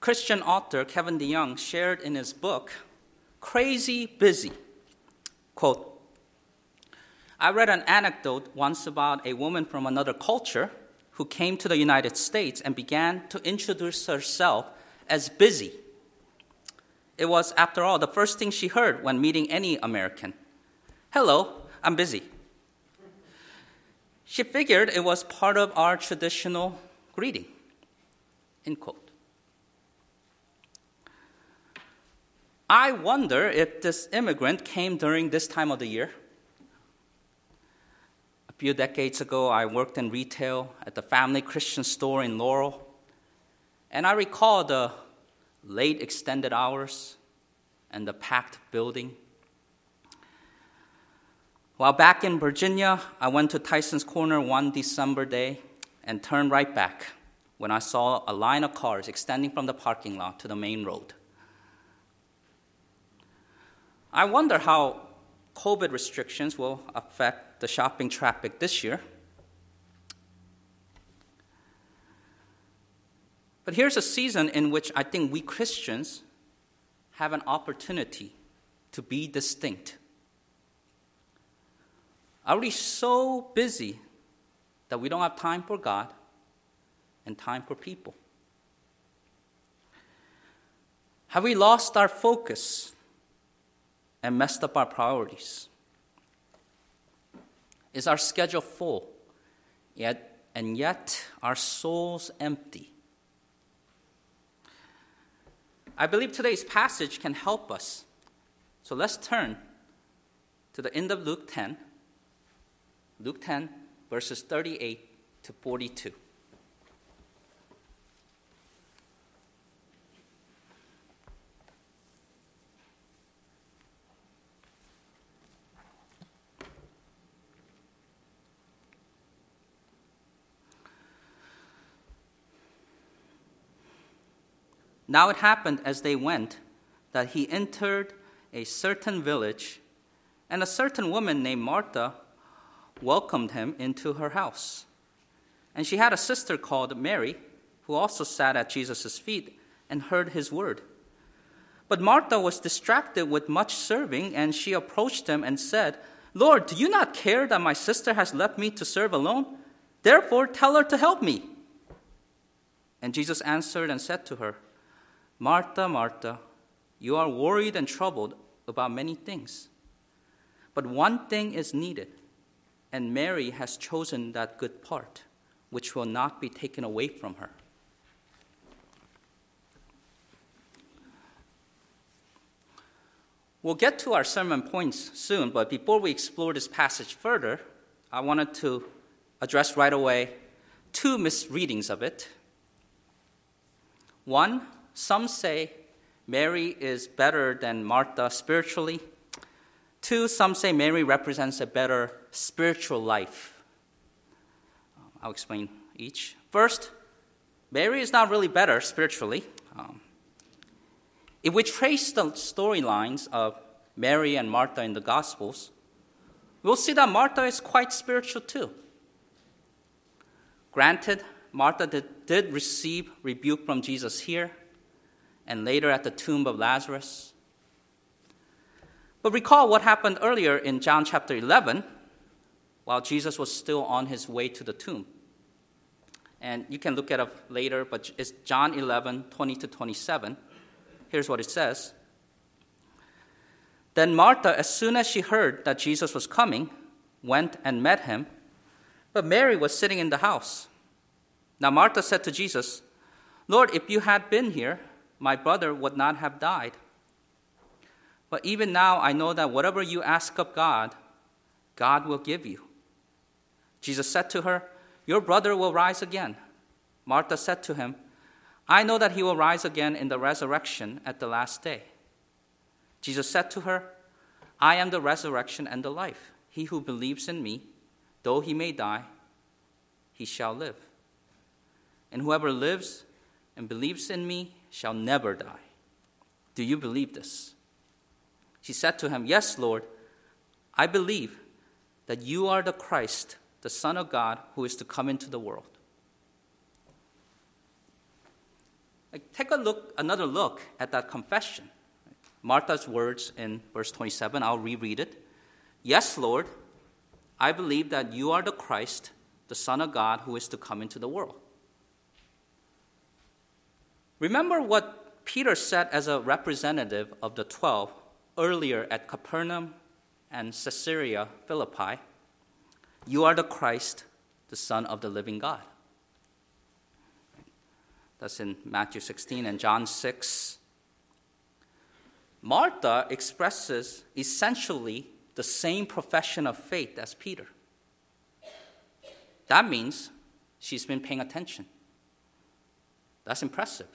Christian author Kevin DeYoung shared in his book, Crazy Busy, quote, I read an anecdote once about a woman from another culture who came to the United States and began to introduce herself as busy. It was, after all, the first thing she heard when meeting any American. Hello, I'm busy. She figured it was part of our traditional greeting, end quote. I wonder if this immigrant came during this time of the year. A few decades ago, I worked in retail at the Family Christian store in Laurel, and I recall the late extended hours and the packed building. While back in Virginia, I went to Tyson's Corner one December day and turned right back when I saw a line of cars extending from the parking lot to the main road. I wonder how COVID restrictions will affect the shopping traffic this year. But here's a season in which I think we Christians have an opportunity to be distinct. Are we so busy that we don't have time for God and time for people? Have we lost our focus and messed up our priorities? Is our schedule full, yet our souls empty? I believe today's passage can help us. So let's turn to the end of Luke 10, verses 38 to 42. Now it happened as they went that he entered a certain village, and a certain woman named Martha welcomed him into her house. And she had a sister called Mary, who also sat at Jesus' feet and heard his word. But Martha was distracted with much serving, and she approached him and said, Lord, do you not care that my sister has left me to serve alone? Therefore, tell her to help me. And Jesus answered and said to her, Martha, Martha, you are worried and troubled about many things. But one thing is needed, and Mary has chosen that good part, which will not be taken away from her. We'll get to our sermon points soon, but before we explore this passage further, I wanted to address right away two misreadings of it. One, some say Mary is better than Martha spiritually. Two, some say Mary represents a better spiritual life. I'll explain each. First, Mary is not really better spiritually. If we trace the storylines of Mary and Martha in the Gospels, we'll see that Martha is quite spiritual too. Granted, Martha did receive rebuke from Jesus here, and later at the tomb of Lazarus. But recall what happened earlier in John chapter 11, while Jesus was still on his way to the tomb. And you can look at it later, but it's John 11, 20 to 27. Here's what it says. Then Martha, as soon as she heard that Jesus was coming, went and met him, but Mary was sitting in the house. Now Martha said to Jesus, Lord, if you had been here, my brother would not have died. But even now I know that whatever you ask of God, God will give you. Jesus said to her, your brother will rise again. Martha said to him, I know that he will rise again in the resurrection at the last day. Jesus said to her, I am the resurrection and the life. He who believes in me, though he may die, he shall live. And whoever lives and believes in me shall never die. Do you believe this? She said to him, yes, Lord, I believe that you are the Christ, the Son of God, who is to come into the world. Take another look at that confession. Martha's words in verse 27, I'll reread it. Yes, Lord, I believe that you are the Christ, the Son of God, who is to come into the world. Remember what Peter said as a representative of the 12 earlier at Capernaum and Caesarea Philippi. You are the Christ, the Son of the living God. That's in Matthew 16 and John 6. Martha expresses essentially the same profession of faith as Peter. That means she's been paying attention. That's impressive.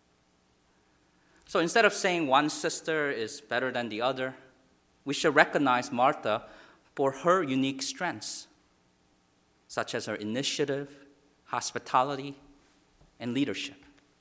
So instead of saying one sister is better than the other, we should recognize Martha for her unique strengths, such as her initiative, hospitality, and leadership.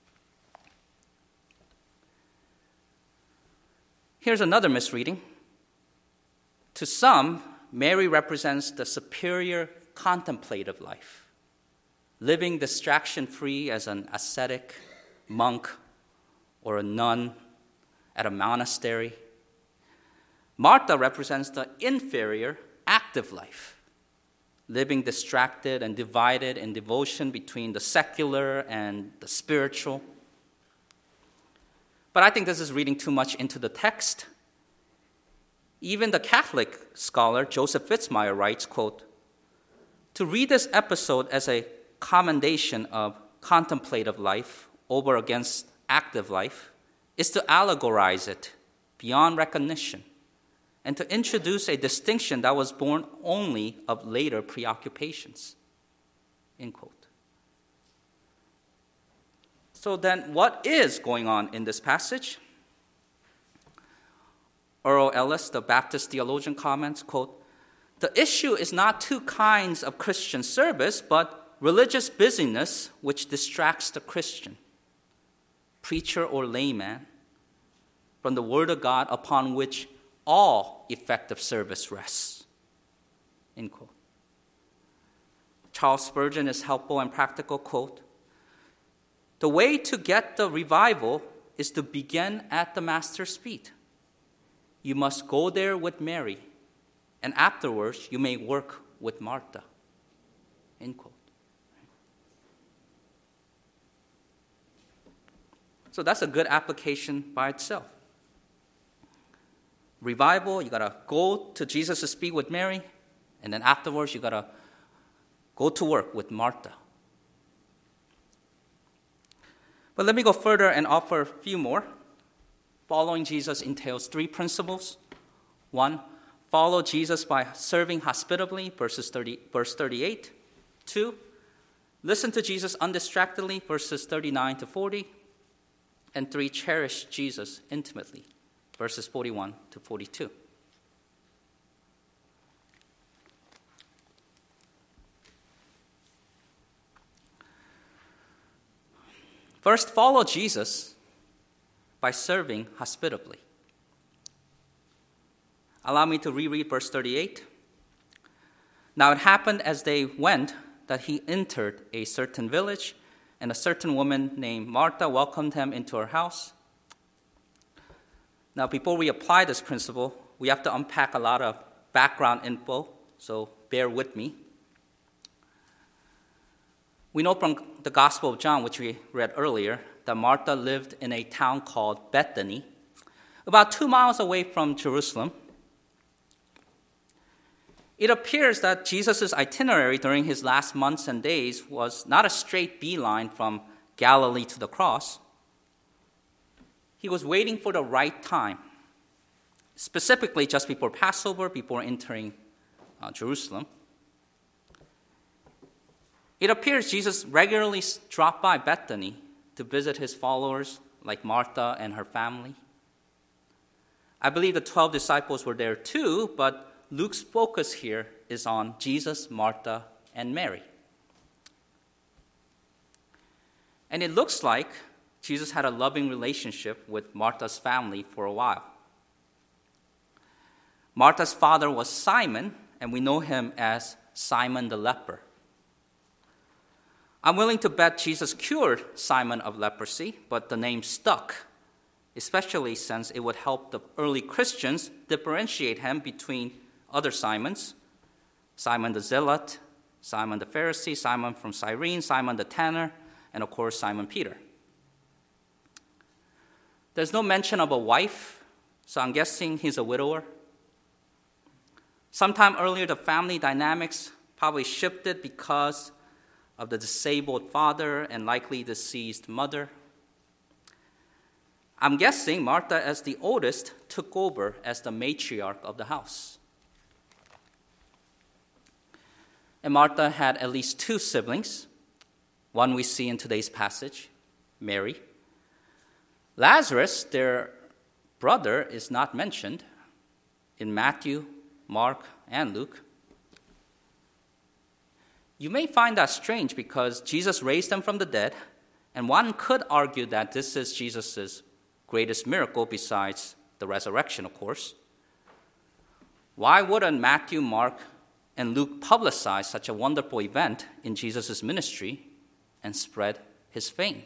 Here's another misreading. To some, Mary represents the superior contemplative life, living distraction-free as an ascetic, monk, or a nun at a monastery. Martha represents the inferior, active life, living distracted and divided in devotion between the secular and the spiritual. But I think this is reading too much into the text. Even the Catholic scholar Joseph Fitzmyer writes, quote, to read this episode as a commendation of contemplative life over against active life is to allegorize it beyond recognition and to introduce a distinction that was born only of later preoccupations, end quote. So then, what is going on in this passage? Earl Ellis, the Baptist theologian, comments, quote, the issue is not two kinds of Christian service, but religious busyness which distracts the Christian, preacher or layman, from the Word of God upon which all effective service rests, end quote. Charles Spurgeon is helpful and practical, quote, the way to get the revival is to begin at the Master's feet. You must go there with Mary, and afterwards you may work with Martha, end quote. So that's a good application by itself. Revival, you got to go to Jesus' feet with Mary, and then afterwards you got to go to work with Martha. But let me go further and offer a few more. Following Jesus entails three principles. One, follow Jesus by serving hospitably, verse 38. Two, listen to Jesus undistractedly, verses 39 to 40. And three, cherish Jesus intimately, verses 41 to 42. First, follow Jesus by serving hospitably. Allow me to reread verse 38. Now it happened as they went that he entered a certain village, and a certain woman named Martha welcomed him into her house. Now, before we apply this principle, we have to unpack a lot of background info, so bear with me. We know from the Gospel of John, which we read earlier, that Martha lived in a town called Bethany, about 2 miles away from Jerusalem. It appears that Jesus' itinerary during his last months and days was not a straight beeline from Galilee to the cross. He was waiting for the right time, specifically just before Passover, before entering Jerusalem. It appears Jesus regularly dropped by Bethany to visit his followers, like Martha and her family. I believe the 12 disciples were there too, but Luke's focus here is on Jesus, Martha, and Mary. And it looks like Jesus had a loving relationship with Martha's family for a while. Martha's father was Simon, and we know him as Simon the leper. I'm willing to bet Jesus cured Simon of leprosy, but the name stuck, especially since it would help the early Christians differentiate him between other Simons: Simon the Zealot, Simon the Pharisee, Simon from Cyrene, Simon the Tanner, and of course Simon Peter. There's no mention of a wife, so I'm guessing he's a widower. Sometime earlier, the family dynamics probably shifted because of the disabled father and likely deceased mother. I'm guessing Martha, as the oldest, took over as the matriarch of the house. And Martha had at least two siblings. One we see in today's passage, Mary. Lazarus, their brother, is not mentioned in Matthew, Mark, and Luke. You may find that strange because Jesus raised them from the dead, and one could argue that this is Jesus' greatest miracle besides the resurrection, of course. Why wouldn't Matthew, Mark, and Luke publicize such a wonderful event in Jesus' ministry and spread his fame?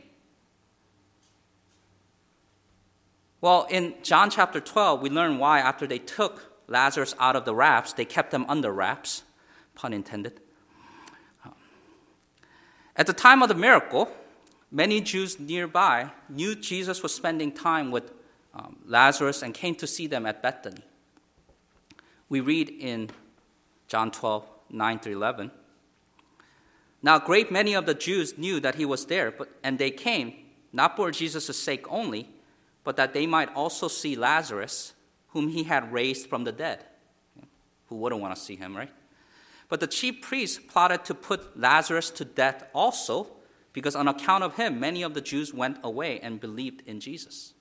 Well, in John chapter 12, we learn why after they took Lazarus out of the wraps, they kept him under wraps, pun intended. At the time of the miracle, many Jews nearby knew Jesus was spending time with Lazarus and came to see them at Bethany. We read in John 12, 9-11, "Now a great many of the Jews knew that he was there, and they came, not for Jesus' sake only, but that they might also see Lazarus, whom he had raised from the dead." Who wouldn't want to see him, right? But the chief priests plotted to put Lazarus to death also, because on account of him, many of the Jews went away and believed in Jesus.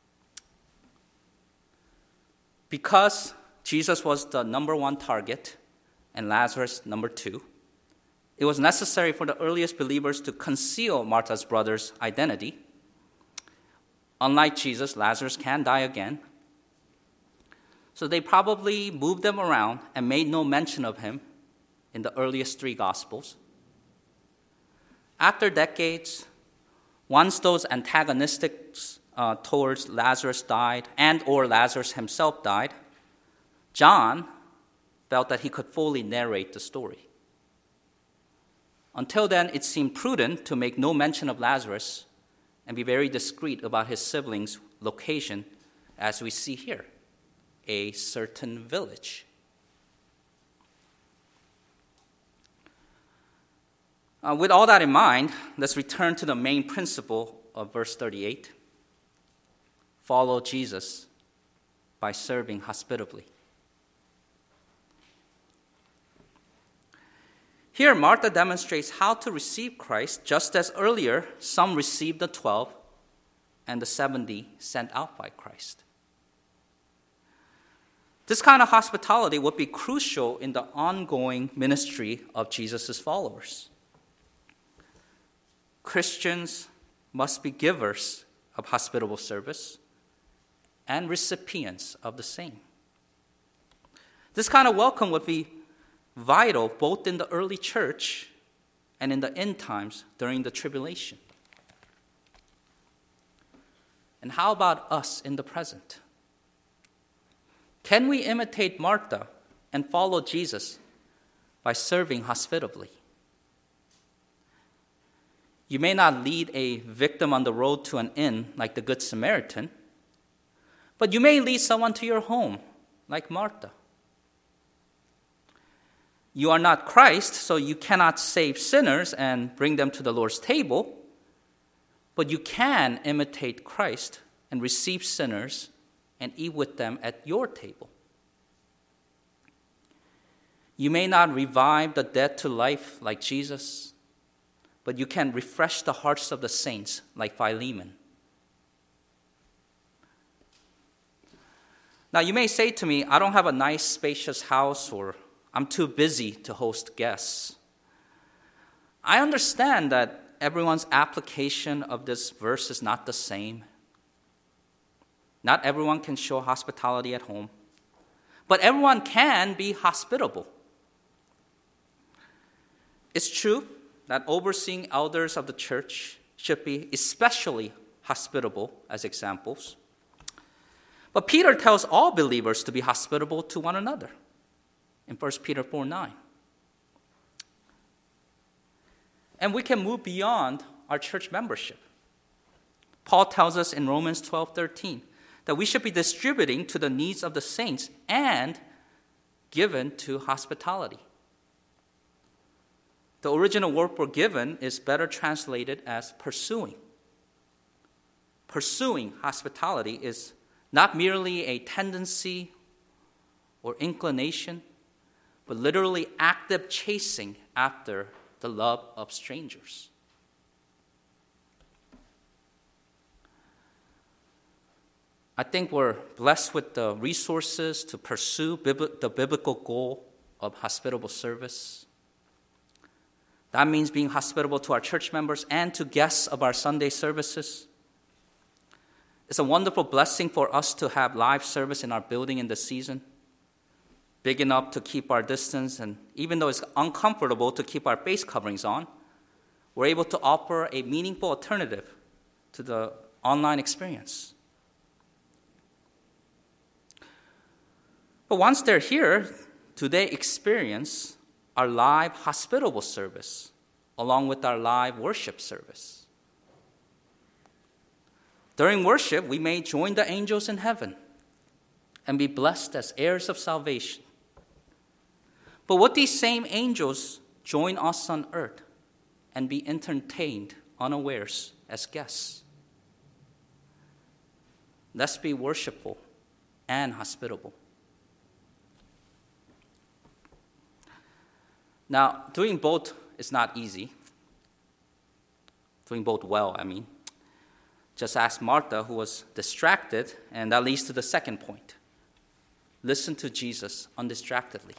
Because Jesus was the number one target and Lazarus number two, it was necessary for the earliest believers to conceal Martha's brother's identity. Unlike Jesus, Lazarus can die again. So they probably moved them around and made no mention of him in the earliest three Gospels. After decades, once those antagonistic towards Lazarus died and or Lazarus himself died, John felt that he could fully narrate the story. Until then, it seemed prudent to make no mention of Lazarus and be very discreet about his siblings' location, as we see here, a certain village. With all that in mind, let's return to the main principle of verse 38. Follow Jesus by serving hospitably. Here, Martha demonstrates how to receive Christ, just as earlier some received the 12 and the 70 sent out by Christ. This kind of hospitality would be crucial in the ongoing ministry of Jesus' followers. Christians must be givers of hospitable service and recipients of the same. This kind of welcome would be vital both in the early church and in the end times during the tribulation. And how about us in the present? Can we imitate Martha and follow Jesus by serving hospitably? You may not lead a victim on the road to an inn like the Good Samaritan, but you may lead someone to your home like Martha. You are not Christ, so you cannot save sinners and bring them to the Lord's table, but you can imitate Christ and receive sinners and eat with them at your table. You may not revive the dead to life like Jesus, but you can refresh the hearts of the saints like Philemon. Now, you may say to me, I don't have a nice, spacious house, or I'm too busy to host guests. I understand that everyone's application of this verse is not the same. Not everyone can show hospitality at home, but everyone can be hospitable. It's true, that overseeing elders of the church should be especially hospitable as examples. But Peter tells all believers to be hospitable to one another in 1 Peter 4:9. And we can move beyond our church membership. Paul tells us in Romans 12:13 that we should be distributing to the needs of the saints and given to hospitality. The original word for given is better translated as pursuing. Pursuing hospitality is not merely a tendency or inclination, but literally active chasing after the love of strangers. I think we're blessed with the resources to pursue the biblical goal of hospitable service. That means being hospitable to our church members and to guests of our Sunday services. It's a wonderful blessing for us to have live service in our building in the season, big enough to keep our distance, and even though it's uncomfortable to keep our face coverings on, we're able to offer a meaningful alternative to the online experience. But once they're here, do they experience our live hospitable service along with our live worship service? During worship, we may join the angels in heaven and be blessed as heirs of salvation. But would these same angels join us on earth and be entertained unawares as guests? Let's be worshipful and hospitable. Now, doing both is not easy. Doing both well, I mean. Just ask Martha, who was distracted, and that leads to the second point. Listen to Jesus undistractedly.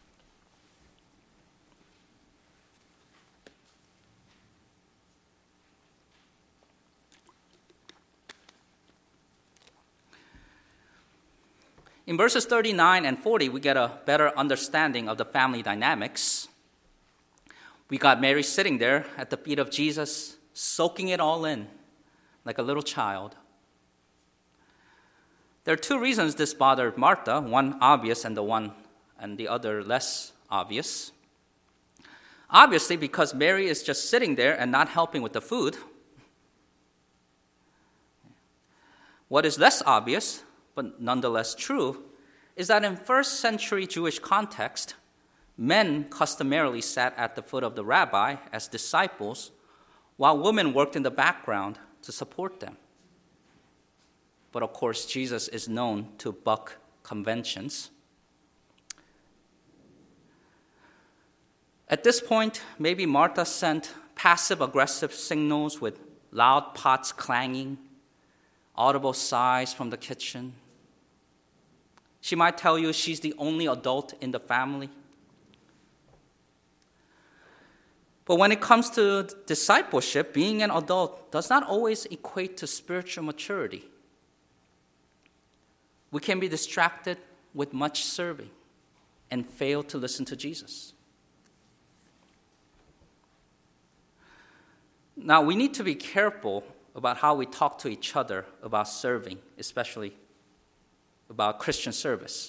In verses 39 and 40, we get a better understanding of the family dynamics. We got Mary sitting there at the feet of Jesus, soaking it all in like a little child. There are two reasons this bothered Martha, one obvious and the other less obvious. Obviously, because Mary is just sitting there and not helping with the food. What is less obvious, but nonetheless true, is that in first century Jewish context, men customarily sat at the foot of the rabbi as disciples, while women worked in the background to support them. But of course, Jesus is known to buck conventions. At this point, maybe Martha sent passive-aggressive signals with loud pots clanging, audible sighs from the kitchen. She might tell you she's the only adult in the family. But when it comes to discipleship, being an adult does not always equate to spiritual maturity. We can be distracted with much serving and fail to listen to Jesus. Now, we need to be careful about how we talk to each other about serving, especially about Christian service.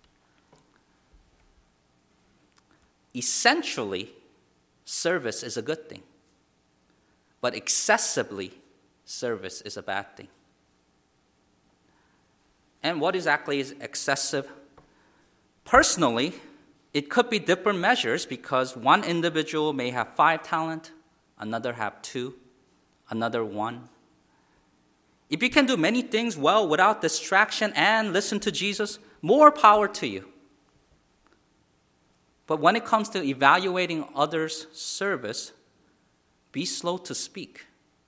Essentially, service is a good thing, but excessively, service is a bad thing. And what exactly is excessive? Personally, it could be different measures because one individual may have 5 talents, another have 2, another 1. If you can do many things well without distraction and listen to Jesus, more power to you. But when it comes to evaluating others' service, be slow to speak.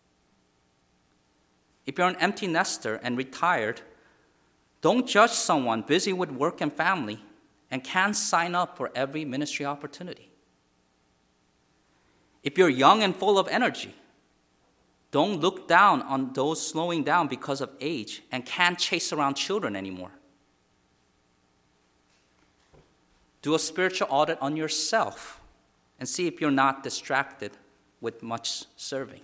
If you're an empty nester and retired, don't judge someone busy with work and family and can't sign up for every ministry opportunity. If you're young and full of energy, don't look down on those slowing down because of age and can't chase around children anymore. Do a spiritual audit on yourself and see if you're not distracted with much serving.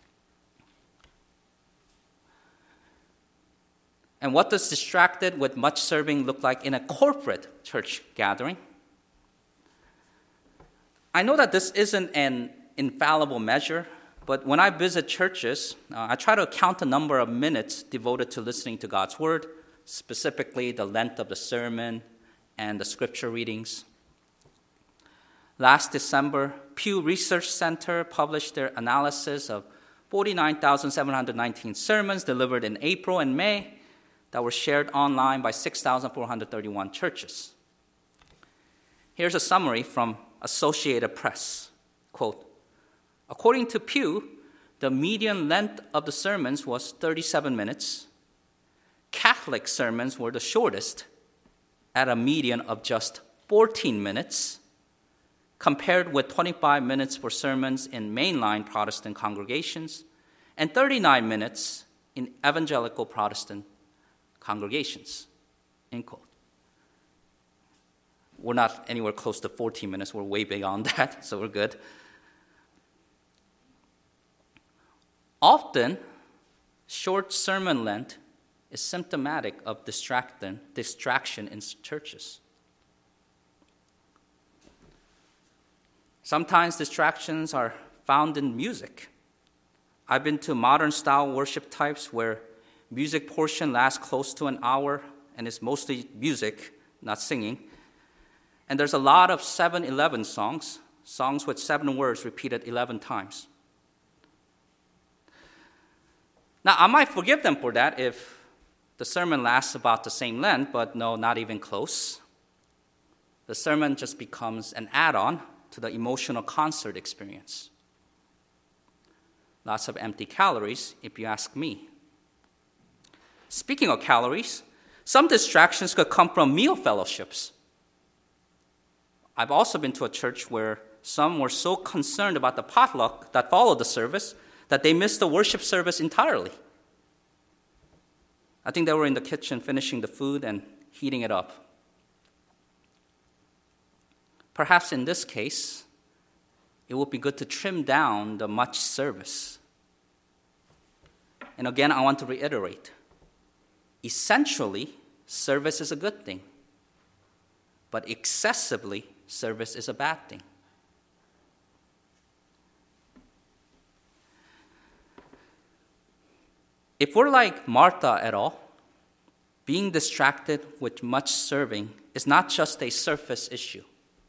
And what does distracted with much serving look like in a corporate church gathering? I know that this isn't an infallible measure, but when I visit churches, I try to count the number of minutes devoted to listening to God's Word, specifically the length of the sermon and the scripture readings. Last December, Pew Research Center published their analysis of 49,719 sermons delivered in April and May that were shared online by 6,431 churches. Here's a summary from Associated Press. Quote, according to Pew, the median length of the sermons was 37 minutes. Catholic sermons were the shortest, at a median of just 14 minutes, compared with 25 minutes for sermons in mainline Protestant congregations and 39 minutes in evangelical Protestant congregations, end quote. We're not anywhere close to 14 minutes. We're way beyond that, so we're good. Often, short sermon length is symptomatic of distraction in churches. Sometimes distractions are found in music. I've been to modern-style worship types where music portion lasts close to an hour, and it's mostly music, not singing. And there's a lot of 7-11 songs with 7 words repeated 11 times. Now, I might forgive them for that if the sermon lasts about the same length, but no, not even close. The sermon just becomes an add-on to the emotional concert experience. Lots of empty calories, if you ask me. Speaking of calories, some distractions could come from meal fellowships. I've also been to a church where some were so concerned about the potluck that followed the service that they missed the worship service entirely. I think they were in the kitchen finishing the food and heating it up. Perhaps in this case, it would be good to trim down the much service. And again, I want to reiterate, essentially, service is a good thing, but excessively, service is a bad thing. If we're like Martha at all, being distracted with much serving is not just a surface issue.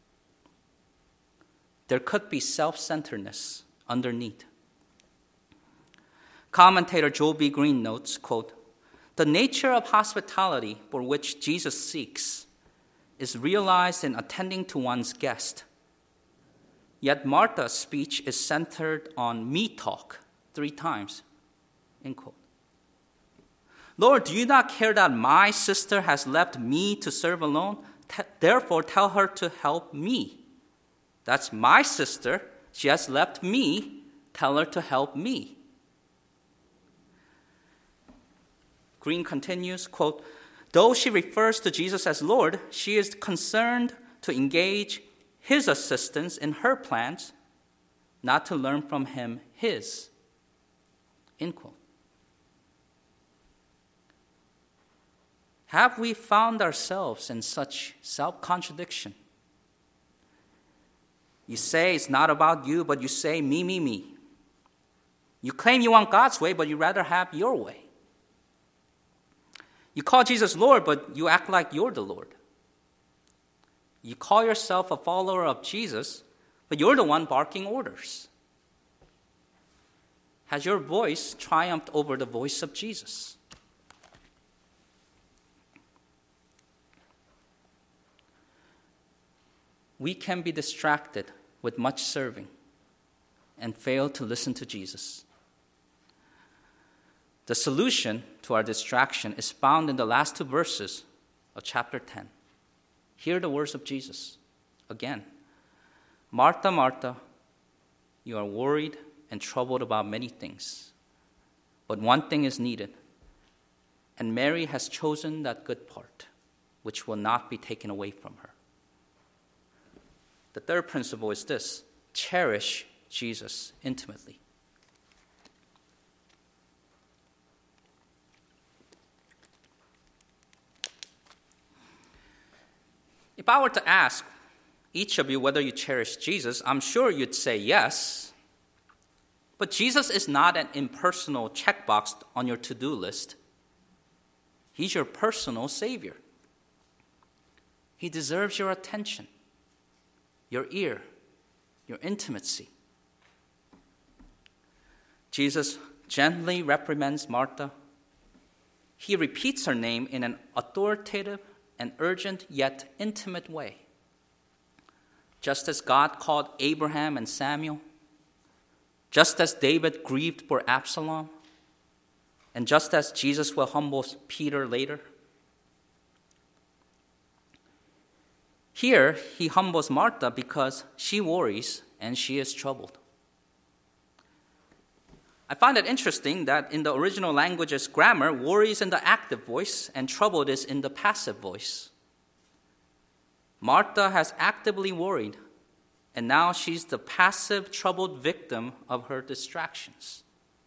There could be self-centeredness underneath. Commentator Joel B. Green notes, quote, the nature of hospitality for which Jesus seeks is realized in attending to one's guest. Yet Martha's speech is centered on me talk 3 times, end quote. Lord, do you not care that my sister has left me to serve alone? Therefore, tell her to help me. That's my sister. She has left me. Tell her to help me. Green continues, quote, though she refers to Jesus as Lord, she is concerned to engage his assistance in her plans, not to learn from him his, end quote. Have we found ourselves in such self-contradiction? You say it's not about you, but you say me, me, me. You claim you want God's way, but you rather have your way. You call Jesus Lord, but you act like you're the Lord. You call yourself a follower of Jesus, but you're the one barking orders. Has your voice triumphed over the voice of Jesus? We can be distracted with much serving and fail to listen to Jesus. The solution to our distraction is found in the last 2 verses of chapter 10. Hear the words of Jesus again. Martha, Martha, you are worried and troubled about many things, but one thing is needed, and Mary has chosen that good part, which will not be taken away from her. The third principle is this: cherish Jesus intimately. If I were to ask each of you whether you cherish Jesus, I'm sure you'd say yes. But Jesus is not an impersonal checkbox on your to-do list. He's your personal Savior. He deserves your attention, your ear, your intimacy. Jesus gently reprimands Martha. He repeats her name in an authoritative and urgent yet intimate way. Just as God called Abraham and Samuel, just as David grieved for Absalom, and just as Jesus will humble Peter later. Here, he humbles Martha because she worries and she is troubled. I find it interesting that in the original language's grammar, worry is in the active voice and troubled is in the passive voice. Martha has actively worried, and now she's the passive, troubled victim of her distractions.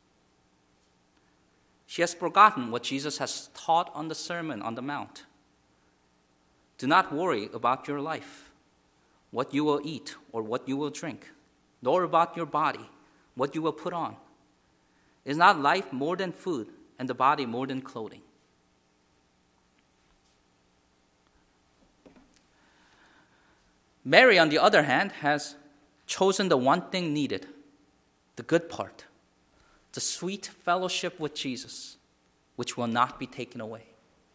She has forgotten what Jesus has taught on the Sermon on the Mount. Do not worry about your life, what you will eat or what you will drink, nor about your body, what you will put on. Is not life more than food, and the body more than clothing? Mary, on the other hand, has chosen the one thing needed, the good part, the sweet fellowship with Jesus, which will not be taken away.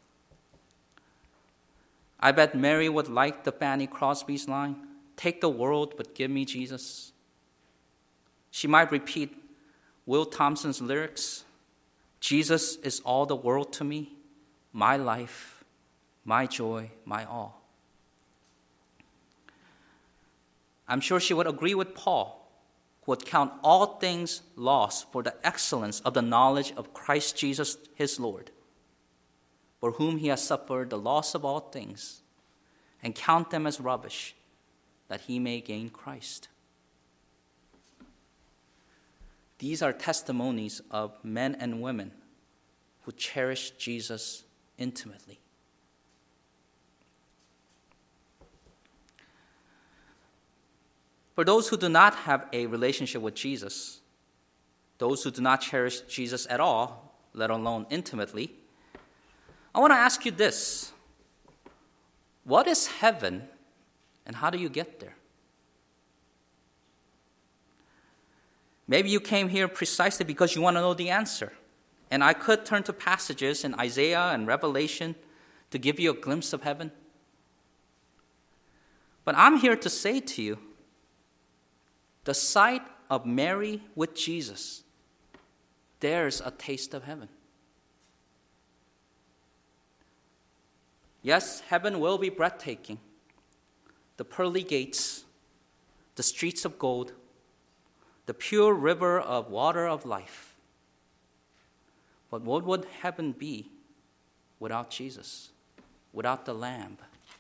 I bet Mary would like the Fanny Crosby's line, "Take the world, but give me Jesus." She might repeat Will Thompson's lyrics, "Jesus is all the world to me, my life, my joy, my all." I'm sure she would agree with Paul, who would count all things lost for the excellence of the knowledge of Christ Jesus his Lord, for whom he has suffered the loss of all things, and count them as rubbish, that he may gain Christ. These are testimonies of men and women who cherish Jesus intimately. For those who do not have a relationship with Jesus, those who do not cherish Jesus at all, let alone intimately, I want to ask you this. What is heaven, and how do you get there? Maybe you came here precisely because you want to know the answer. And I could turn to passages in Isaiah and Revelation to give you a glimpse of heaven. But I'm here to say to you, the sight of Mary with Jesus, there's a taste of heaven. Yes, heaven will be breathtaking. The pearly gates, the streets of gold, the pure river of water of life. But what would heaven be without Jesus, without the Lamb?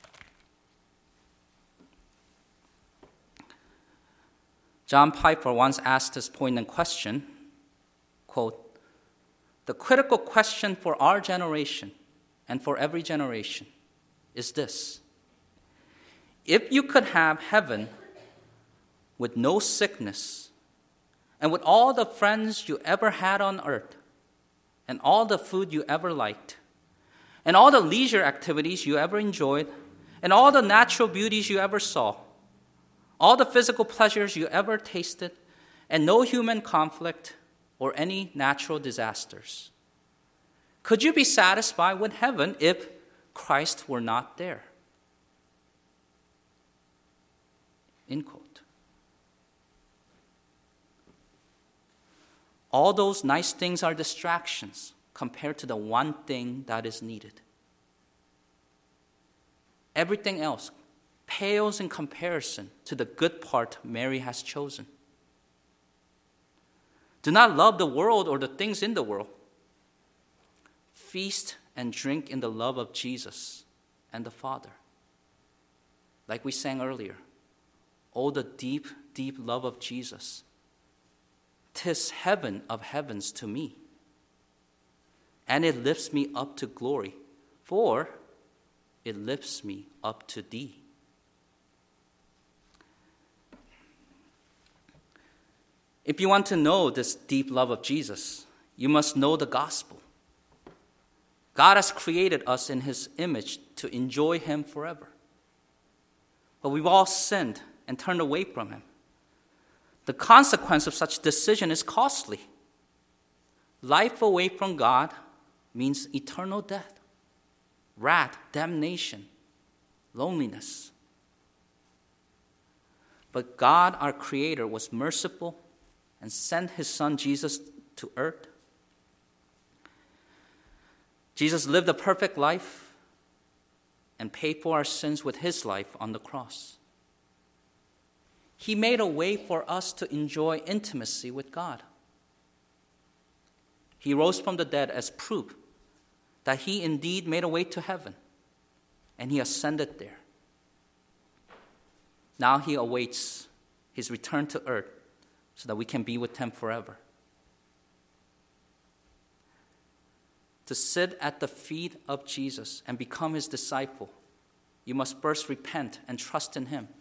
John Piper once asked this poignant question, quote, "The critical question for our generation and for every generation is this: if you could have heaven with no sickness, and with all the friends you ever had on earth, and all the food you ever liked, and all the leisure activities you ever enjoyed, and all the natural beauties you ever saw, all the physical pleasures you ever tasted, and no human conflict or any natural disasters, could you be satisfied with heaven if Christ were not there?" End quote. All those nice things are distractions compared to the one thing that is needed. Everything else pales in comparison to the good part Mary has chosen. Do not love the world or the things in the world. Feast and drink in the love of Jesus and the Father. Like we sang earlier, oh, the deep, deep love of Jesus 'Tis heaven of heavens to me, and it lifts me up to glory, for it lifts me up to thee. If you want to know this deep love of Jesus, you must know the gospel. God has created us in his image to enjoy him forever. But we've all sinned and turned away from him. The consequence of such decision is costly. Life away from God means eternal death, wrath, damnation, loneliness. But God, our Creator, was merciful and sent his Son Jesus to earth. Jesus lived a perfect life and paid for our sins with his life on the cross. He made a way for us to enjoy intimacy with God. He rose from the dead as proof that he indeed made a way to heaven, and he ascended there. Now he awaits his return to earth so that we can be with him forever. To sit at the feet of Jesus and become his disciple, you must first repent and trust in him.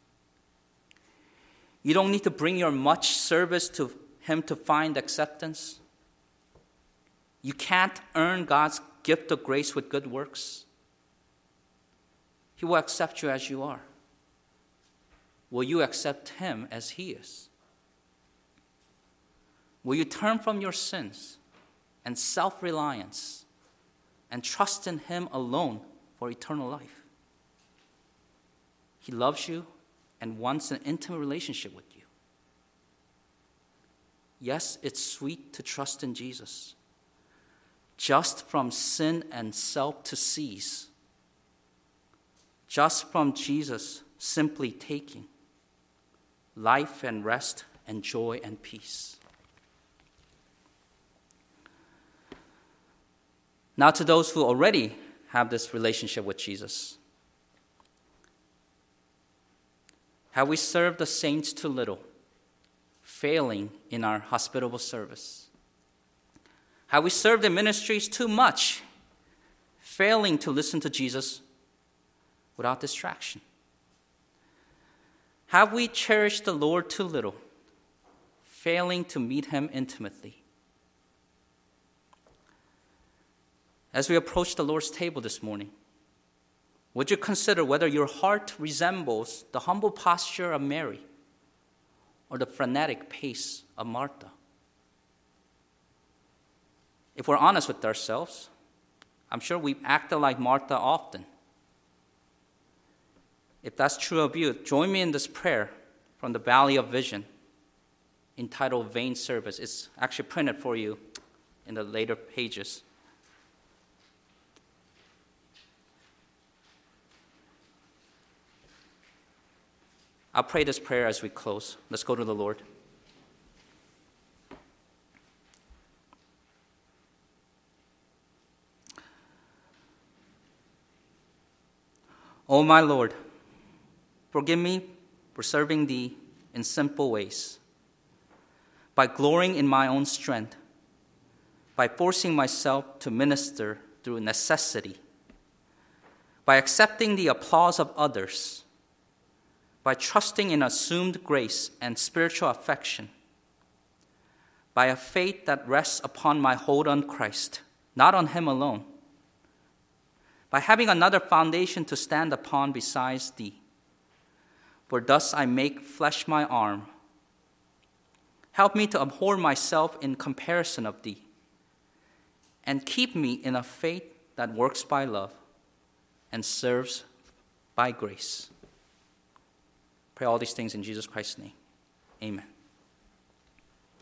You don't need to bring your much service to him to find acceptance. You can't earn God's gift of grace with good works. He will accept you as you are. Will you accept him as he is? Will you turn from your sins and self-reliance and trust in him alone for eternal life? He loves you and wants an intimate relationship with you. Yes, it's sweet to trust in Jesus, just from sin and self to cease, just from Jesus simply taking life and rest and joy and peace. Now to those who already have this relationship with Jesus. Have we served the saints too little, failing in our hospitable service? Have we served the ministries too much, failing to listen to Jesus without distraction? Have we cherished the Lord too little, failing to meet him intimately? As we approach the Lord's table this morning, would you consider whether your heart resembles the humble posture of Mary or the frenetic pace of Martha? If we're honest with ourselves, I'm sure we've acted like Martha often. If that's true of you, join me in this prayer from the Valley of Vision entitled Vain Service. It's actually printed for you in the later pages. I'll pray this prayer as we close. Let's go to the Lord. O my Lord, forgive me for serving thee in simple ways, by glorying in my own strength, by forcing myself to minister through necessity, by accepting the applause of others, by trusting in assumed grace and spiritual affection, by a faith that rests upon my hold on Christ, not on him alone, by having another foundation to stand upon besides thee. For thus I make flesh my arm. Help me to abhor myself in comparison of thee, and keep me in a faith that works by love and serves by grace. Pray all these things in Jesus Christ's name. Amen.